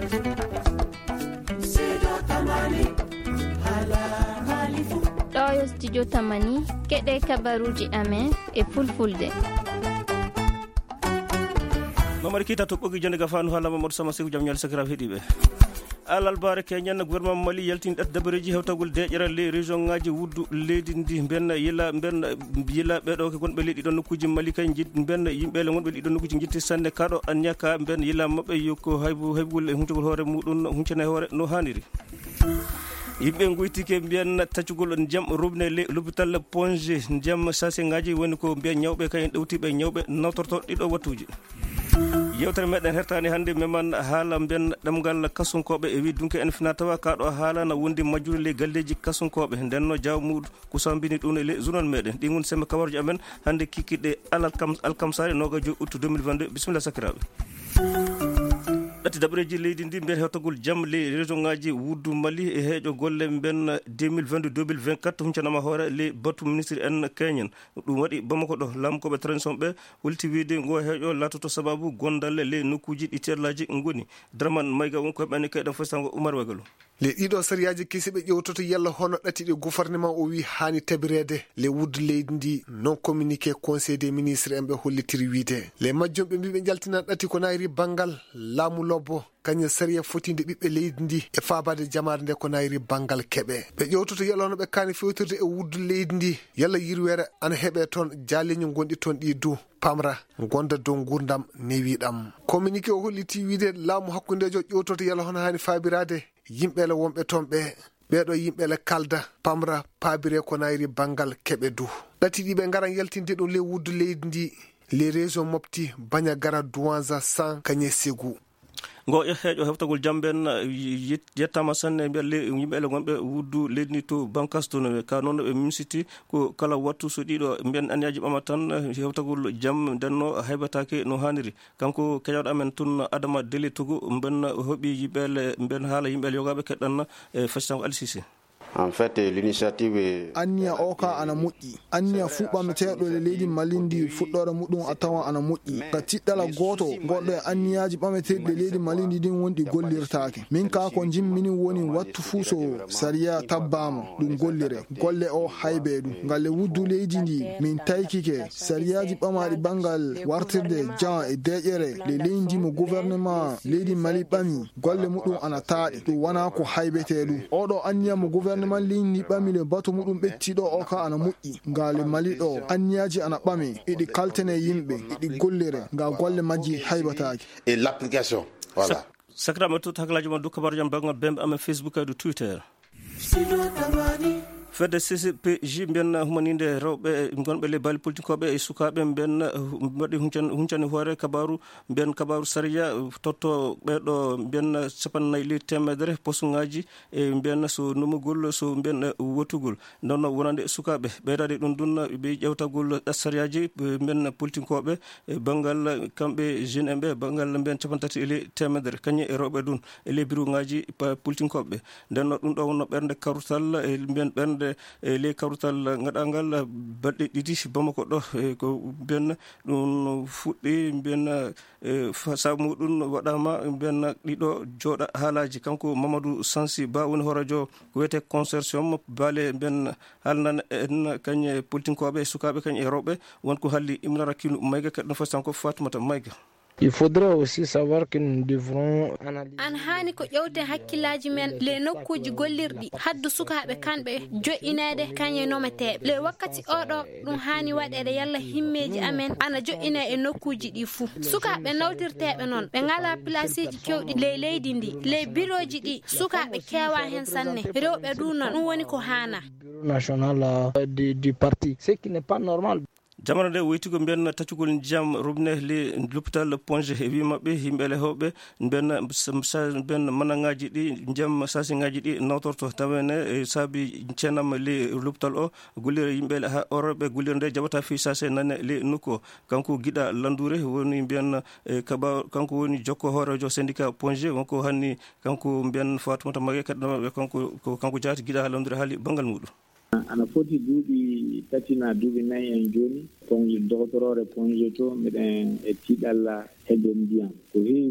ɗo studio Tamani keɗe kabaruji amen e fulfulde. mamari kita to ɓogi jonde gafanu haala mamadou sama sekou jam ñal sakiraɓe heeɗiɓe alal bare keñanna gouvernement mali yaltini ɗat dabareji hewtagol deƴƴere les région ngaji wuddu leydi ndi benna yila ɓeɗo gonɓe leydi ɗon nokkuji mali kay benna yimɓele gonɓe ɗiɗon nokkuji jitti sanne kaɗo anniyaka benna yila mabɓe yokko haybugol e huntugol hoore muɗum huncane hoore no hanniri. yimɓe goytike mbiyan taccugol ndiyam robinet l'hôpital Ponge ndiyam sachet ngaji woni ko mbiya ñawɓe kayen ɗewtiɓe ñawɓe nawtorto ɗiɗo wattuji. yewtere meɗen hertani hannde meman haala mbiyan ɗemgal kasunkoɓe e wi dunke en fina tawa kaɗo haala na wondi majjure le galleji kasunkoɓe ndenno jawmuɗo kusambini ɗum e le journal meɗen ɗi gon sembe kawarji amen hannde kikkiɗe alkamsare nogajo août 2022 bisimilla sakiraɓe. ɗatti daɓreji leydi ndi mbiyen hewtagol jaam les région ngaji wuddu mali e heeƴo golle mben 2022-2024 huncanama hoore les batu ministre en keñen ɗum waɗi bamako ɗo lamkoɓe transition ɓe holti wiide ngo heeƴo latoto sababu gondalle les nokkuji ɗi terlaji goni draman mayga won koye ɓanni kayɗen fostango oumar wagalo. le ɗiɗo sériyaji kesiɓe ƴewtoto yalla hono ɗatiɗe gouvernement o wi hani tabirede le wuddu leydi ndi non communiqué conseil des ministres en ɓe hollitiri wiide le majjumɓe mbiɓe jaltinan ɗati ko nayri banggal laamu lobbo kañum sariya fotinde ɓiɓɓe leydi ndi e fabade jamare nde ko nayri banggal keɓe ɓe ƴewtoto yalla hono ɓe kaani fewtirde e wuddu leydi ndi yalla yirwere ana heeɓe toon jaleño gonɗi toon ɗi du pamra gonda dow gurdam newiɗam communiqué o holliti wiide laamu hakkudejo ƴewtoto yalla hono hani fabirade yimɓele wonɓe toon ɓeɗo yimɓele kalda pamra pabire ko nayri banggal keɓe du ɗati ɗiɓe garan yaltinde ɗum le wuddu leydi ndi les région mofti baña gara douanza sans kañe ségou ngo heeƴo heftagol jamben yettama sanne yimɓele gonɓe wuddu leydi ndi to bankas toon ka noon ɓe misiti ko kala wattu so ɗiɗo mbiyen anniyaji ɓama tan hewtagol jaam ndenno haybatake no hanniri kanko keñawɗo amen toon adama deli togo mben hooɓi yimɓele mben haala yimɓele yogaɓe keɗɗanna e facitango alisisi. En fait, l'initiative anniya o ka ana moƴƴi anniya fuɓɓameteɗo e leydi malindi fuɗɗore muɗum a tawa ana moƴƴi ka tiɗɗala goto goɗɗo e anniyaji ɓameteɗi leydi malindi ɗin wonɗi gollirtake min ka ko jimmini woni wattu fuu so sariya tabbama ɗum gollire golle o haybe ɗum ngam le wuddu leydi ndi min taykike sariyaji ɓamaɗi banggal wartirde jan e deƴere le leydi mo gouvernement leydi mali ɓami golle muɗum ana taaɗi ɗum wona ko haybete ɗum oɗo anniya mo gouvernement man leydi ɓami le batu muɗum ɓettiɗo o ka ana moƴƴi ngale mali ɗo anniyaji ana ɓami iɗi kaltene yimɓe iɗi gollire nga golle majji haybataki et l'application voilà sakiraɓe tout haklaji mon du kabaru jam bangal bembe amen Facebook e du Twitter fedde CCPJ mbiyen humaninde rewɓe gonɓe le baali politikoɓe e sukaɓe mbiyen waɗi huncani hoore kabaru mbiyen kabaru saria totto ɓeɗo mbiyen 90 posuŋaji e mbiyen so numugol so mbiyen wottugol nonno wonande sukaɓe ɓeydade ɗum ɗum ɓe ƴewtagol ɗat sariyaji mbiyen politikoɓe e banggal kamɓe jeune en ɓe banggal mbiyen 30 kañum e rewɓe ɗum e les bureau ngaji politikoɓe ndenno ɗum ɗo wonno ɓernde karutal e mbiyen ɓernde e ley kawrutal gaɗangal balɗe ɗiɗi bamako ɗo ko mbiyen ɗum fuɗɗi mbiyen sabu muɗum waɗama mbiyen ɗiɗo jooɗa haalaji kanko Mamadou Sansi Ba woni horadio ko wiyete consortium baale mbiyen haalnan en kañe politinkoɓe sukaɓe kañum e rewɓe wonko halli Imra Rakinu Mayga kaɗɗum fastan ko Fatoumata Mayga. Il faudrait aussi savoir que nous devrons analyser. An hani ko ƴewte hakkillaji men le nokkuji gollirɗi haddu sukaɓe kanɓe jo'inede kañe nometeɓe le wakkati oɗo ɗum hani waɗede yalla himmeji amen ana jo'ine e nokkuji ɗi fuu sukaɓe nawtirteɓe noon ɓe ngala placiji kewɗi le leydi ndi le bureauji ɗi sukaɓe kewa hen sanne rewɓe ɗum noon ɗum woni ko hana national du parti ce qui n'est pas normal. jamano nde woyti ko mbiyen taccugol ndiyam robinet le l'hôpital Ponge e wi mabɓe yimɓele hewɓe mbiyen manaŋaji ɗi ndiyam sasiŋaji ɗi nawtorto tawene e saabi ceenam le l'hôpital o gollire yimɓele ha oroɓe gollire nde jaɓata fi sase nane le nokku o kanko Guiɗa Landouré woni mbiyen kaba kanko woni jokko hoorejo syndicat Ponge wonko hanni kanko mbiyen Fatoumata Magué kaɗɗomaɓe kanko jaati Guiɗa Landouré haali banggal muɗum. ana foti duuɓi tatina duuɓi 4 en jooni Ponge doctorore Ponge to miɗen e tiiɗalla heɓde ndiyam ko heewi fof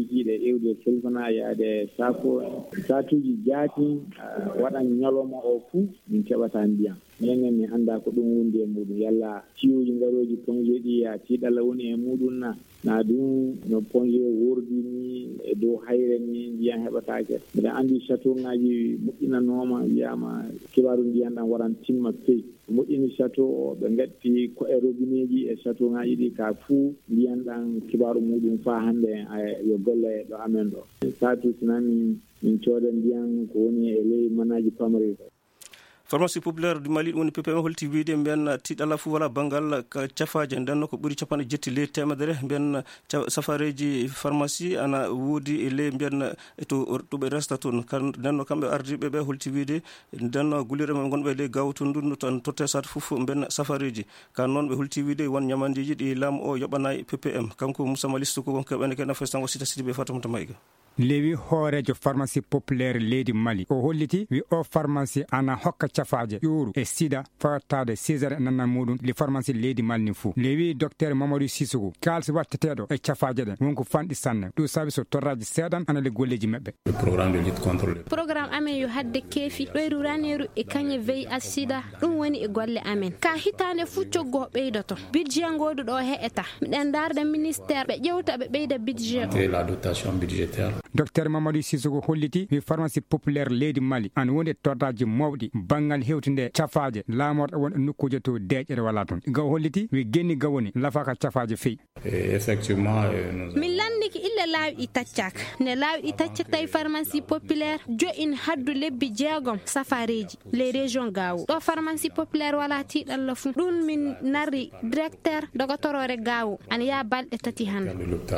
jiiɗe ƴewde selfana yaade satuji jaati waɗan ñalowma o fuu min keɓata ndiyam minen mi annda ko ɗum wundi e muɗum yalla ciwuji ngaroji ponje ɗi ya tiiɗalla woni e muɗum na ɗum no ponje wordi ni e dow hayre ni ndiyam heɓatake mbiɗa anndi château ngaji moƴƴinanoma wiyama kibaru ndiyam ɗam waran timma feyi moƴƴini château o ɓe gatti ko e robinet ji e château ngaji ɗi ka fuu ndiyam ɗam kibaru muɗum fa hannde yo golle ɗo amen ɗo satu sinami min cooda ndiyam ko woni e ley manaji pamari pharmacie populaire du Mali woni PPM holti wiide mbiyen tiiɗalla fuu wala banggal cafaje nden ko ɓuri capanɗe jetti ley temedere mbiyen safareji pharmacie ana woodi e ley mbiyen to ɓe resta toon nden kamɓe ardiɓe ɓe holti wiide nden gullirɗe men gonɓe ley gawtundu tan totte sata fof mbiyen safareji ka noon ɓe holti wiide won ñamandiji ɗi laamu o yoɓanayi PPM kanko Moussa Malisto ko keɓene kena festango sita sidi ɓe Fatoumata Maïga lewi hoorejo pharmacie populaire leydi Mali o holliti wi o pharmacie ana hokka cafaje ƴuuru e sida fawattade césare nanna muɗum li pharmacie leydi Mali ni fuu lewi docteur Mamadou Sissoko kalsi watteteɗo e cafaje ɗe wonko fanɗi sanne ɗum saabi so torraji seeɗan ana le golleji mabɓe programme amen yo hadde keefi ɗoyru raneru e kañe VIH sida ɗum woni e golle amen ka hitande fuu coggo ɓeydoto budget ngodu ɗo heƴata miɗen darde ministère ɓe ƴewta ɓe ɓeyda budget la dotation budgétaire docteur Mamadou Sissoko holliti wi pharmacie populaire leydi Mali an woni tordaji mawɗi bangal hewtinde cafaje laamorɗo won e nokkuje to deƴƴere wala toon gaw holliti wi genni gawoni lafaka cafaje feyi effectivement min landiki ille laawi ɗi taccaka ne laawi ɗi taccata e pharmacie populaire jo in haddu lebbi jeegom safareji les régions gawo ɗo pharmacie populaire wala tiiɗalla fuu ɗum min narri directeur dogotorore gawo ana ya balɗe tati hande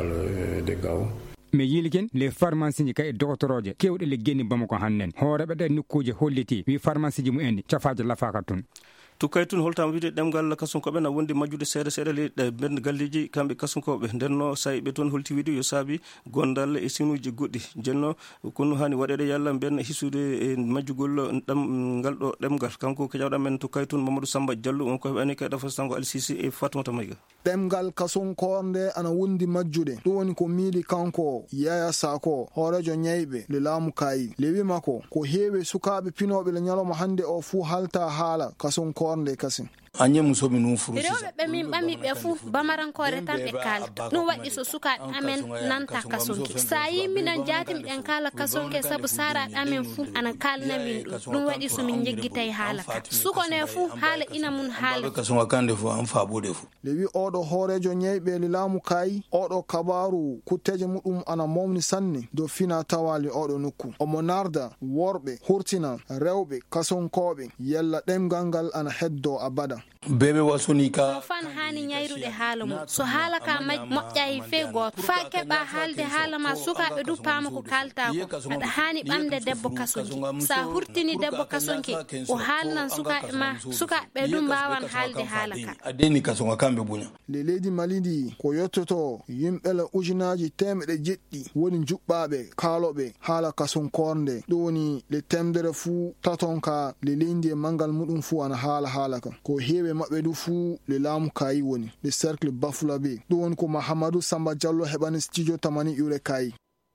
mi yiliken les pharmacie ji kay doctoroje kewɗe le genni Bamako hannen hooreɓe ɗe nokkuje holliti wi pharmacie ji mumen cafaje lafaka toon tukkay tun holtama wiide ɗemgal kasunkoɓe na wondi majjude seeɗa seeɗa ley ɓen galleji kamɓe kasunkoɓe ndenno sayiɓe toon holti wiide yo saabi gondal e sinuji goɗɗi jenno kono hani waɗede yalla mbiyen hisude e majjugol ngal ɗo ɗemgal kanko keƴawɗa men tukkay tun Mamadou Samba Diallo on ko heɓani kay ɗafastango Alsisi e Fatoumata Maïga ɗemgal kasunkorde ana wondi majjude ɗum woni ko miili kanko Yaya Sako hoorejo ñayɓe le laamu kayi lewi makko ko heewi sukaɓe pinoɓe le ñalawma hande o fuu halta haala kasunkorde kasi anye musoɓe num furu rewɓe ɓe min ɓami ɓe fuu bamarankore tan ɓe kalta ɗum waɗi so sukaɓe amen nanta kasonke sa yi minen jaati miɗen kala kasonke saabu saraɓe amen fuu ana kalna min ɗum waɗi somin jeggitay haala ka sukone fuu haala ina mun haala kasonga kande fuu an faɓude fuu lewi oɗo hoorejo ñayɓe le laamu kayi oɗo kabaru kutteje muɗum ana mawni sanne dow fina tawali oɗo nokku omo narda worɓe hurtina rewɓe kasonkoɓe yalla ɗemgal ngal ana heddo abada bebe wasoni ka fan hani ñayrude haala mum so haala ka moƴƴayi fe goto fa keɓa haalde haala ma sukaɓe du paama ko kalta ko aɗa hani ɓamde debbo kasonki sa hurtini debbo kasonki o haalnan sukaɓe ma sukaɓe du mbawan haalde haala ka adeni kasonga kamɓe buña le leydi Mali ndi ko yettoto yimɓele ujunaji temeɗe jeɗɗi woni juɓɓaɓe kaaloɓe haala kasonkorde ɗum woni le temdere fuu tatonka le leydi e mangal muɗum fuu ana haala ka ko heewe maɓɓe du fuu le laamu kayi woni le cercle Bafulabe ɗum woni ko Mahamadou Samba Diallo heɓani studio tamani ƴure kayi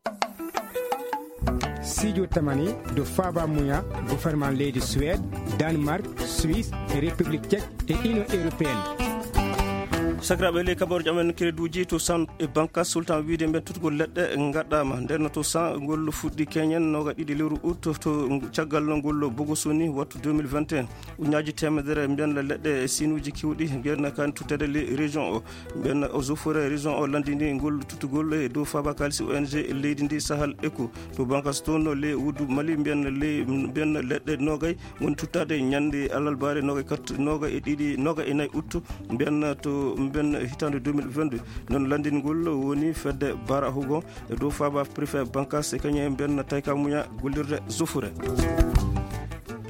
studio tamani do Faba Mouya gouvernement leydi Suède Danemark Suisse République tchèque et Union européenne sakiraɓe ley kabaruji amen créduji to san e bankas sultan wiide mben tutgol leɗɗe gaɗɗama nden to san ngol fuɗɗi keñen noga ɗiɗi lewru août to caggal ngol bogosoni wattu 2021 uñaji temedere mbiyen leɗɗe sinuji kiwɗi mbiyen kan tuttede le région o mbiyen o zofore région o landini ngol tuttugol e dow Faba kalisi ONG leydi ndi Sahal Eco to bankas toon le wuddu Mali mbiyen leɗɗe nogay woni tuttade ñande alalbare noga e ɗiɗi noga e nayyi août mbiyen to mbiyen hitande 2022 noon landingol woni fedde bara hugo e dow Faba préfet bankas e kañum mbiyen tayka muña gollirde zofure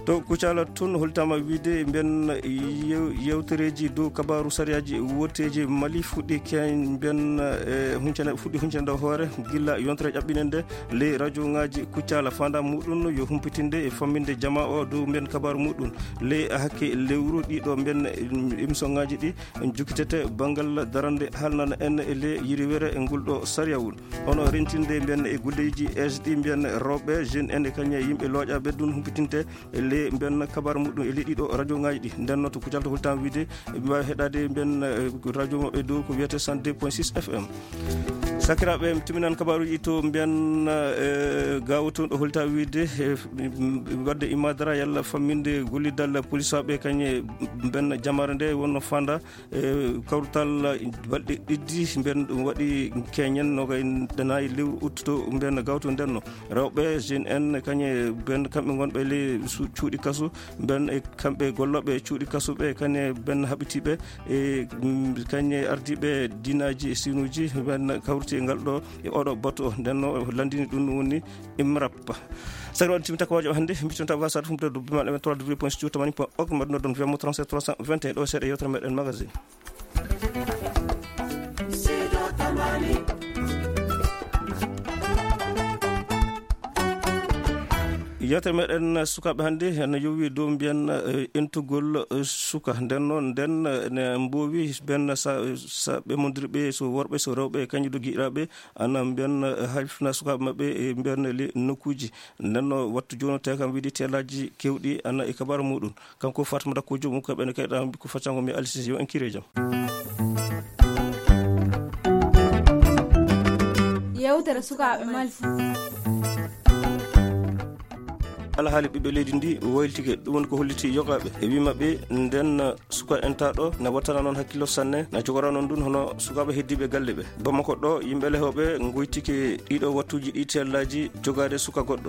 to kucala tun holtama wiide ben yewtereji dow kabaru sariyaji wotteji Mali fuɗɗi ken ben huncana fuɗɗi huncande hoore gilla yontere ƴaɓɓinende le radio ngaji kucala fanda muɗum yo humpitinde e famminde jama o dow ben kabaru muɗum le hakke lewru ɗiɗo ben émission ngaji ɗi jukkitete bangal darande halnana en e le yiriwere e ngulɗo sariyawul hono rentinde ben e gulleji esɗi ben rewɓe jeune en e kañe yimɓe looƴa ɓeddun humpitinte le ben kabaru muɗum e le ɗiɗo radio ngaji ɗi nden noon to kucalto holtama wiide ɓe mbawi heɗade ben radio maɓɓe dow ko wiyete 102.6 FM sakiraɓe timinan kabaruji to mbiyan gawo toon ɗo holta wiide wadde imadara yalla famminde gollidal police aɓe kañe ben jamare nde wonno fanda kawrutal balɗe ɗiɗi mbiyan ɗum waɗi keñen noga danayi lewru uttuto mbiyan gawto ndenno rewɓe jeune en kañe ben kamɓe gonɓe le cuuɗi kasu ben e kamɓe golloɓe cuuɗi kasuɓe kañe ben haɓitiɓe e kañe ardiɓe dinaji e sinuji ben kawruti e ngal ɗo e oɗo bato ndenno landini ɗum woni imrap sari waɗi timita ko wajo hannde mbitonta wasade humde do bimal emen 3w.studio.org mbaɗno ɗon wiyamo 37 321 ɗo seeɗa yewtere meɗen magazine yewtere meɗen sukaɓe hannde ene yowi dow mbiyan entugol suka nden noon nden ne mbowi ben sa ɓemodiriɓe so worɓe so rewɓe kañum do giɗiraɓe ana mbiyan halfna sukaɓe mabɓe e mbiyan le nokkuji nden no wattu joni te kam wiiɗi telaji kewɗi ana e kabaru muɗum kanko Fatimata ko jomum kaɓe ne kayɗa ko faccango mi alisi yo en kire jaam yewtere sukaɓe malfi alhaali ɓiɓɓe leydi ndi wayltike ɗum woni ko holliti yogaɓe e wimaɓe nden suka entaɗo ne wattana noon hakkillo sanne ne jogora noon ɗum hono sukaɓe heddiɓe galle ɓe Bamako ɗo yimɓe lehoɓe goytike ɗiɗo wattuji ɗi tellaji jogade suka goɗɗo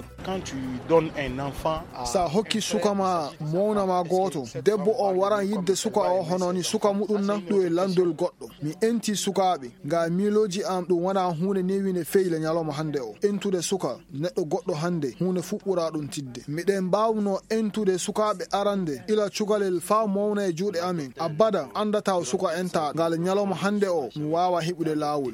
sa hokki suka ma mownama goto debbo o waran yidde suka o hononi suka muɗum nan ɗum e landol goɗɗo mi enti sukaɓe nga miloji am ɗum wona hunde newine feyle ñalawma hande o entude suka neɗɗo goɗɗo hande hunde fuɓɓura ɗum tidde miɗen mbawno entude sukaɓe arande ila cukalel fa mawna e juuɗe amin abada andata suka enta ngal ñalawma hande o mi wawa heɓude lawol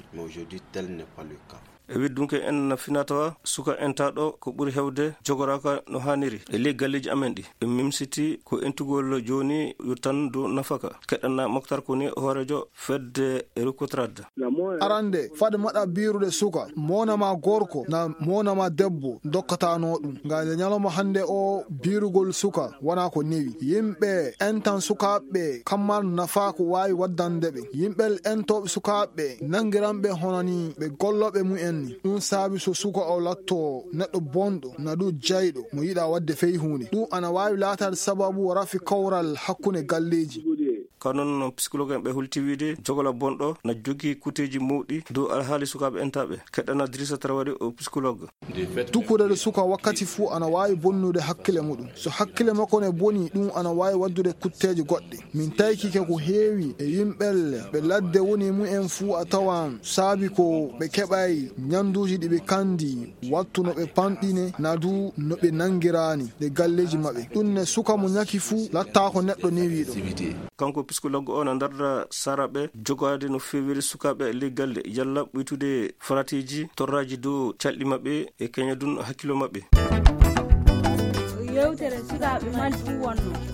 e widdunke en finatawa suka entaɗo ko ɓuuri hewde jogoraka no haniri e ley galleji amen ɗi ɓe mimsiti ko entugol joni yo tan do nafaka keɗanna Moctar Koni hoorejo fedde recotrade arande fade maɗa birude suka monama gorko na monama debbo dokkatano ɗum ngam ñalawma hande o birugol suka wona ko newi yimɓe entan sukaɓe kammal nafa ko wawi waddande ɓe yimɓe entoɓe sukaɓe nangiranɓe honani ɓe golloɓe mumen ɗum saabi so suka o latto neɗɗo bonɗo na ɗum jayɗo mo yiɗa wadde fey hunde ɗum ana wawi latade sababu rafi kawral hakkunde galleji kanon psychologue en ɓe holti wiide jogola bonɗo na jogui kuteji mawɗi dow alhaali sukaɓe entaɓe keɗɗana Drissa Traoré o psychologue dukkudede suka wakkati fuu ana wawi bonnude hakkille muɗum so hakkille makko ne boni ɗum ana wawi waddude kutteji goɗɗe min taykike ko heewi e yimɓelle ɓe ladde woni mumen fuu a tawan saabi ko ɓe keɓay ñanduji ɗi ɓe kandi wattu no ɓe panɗine na du no ɓe nangirani de galleji maɓɓe ɗum ne suka mo ñaki fuu latta ko neɗɗo newiɗo kanko psychologue o na darda saraɓe jogade no fewiri sukaɓe ley galle yalla ɓuytude faratiji torraji dow calɗi maɓɓe e keña dun hakkilo maɓɓe yewtere sukaɓe malfu wonno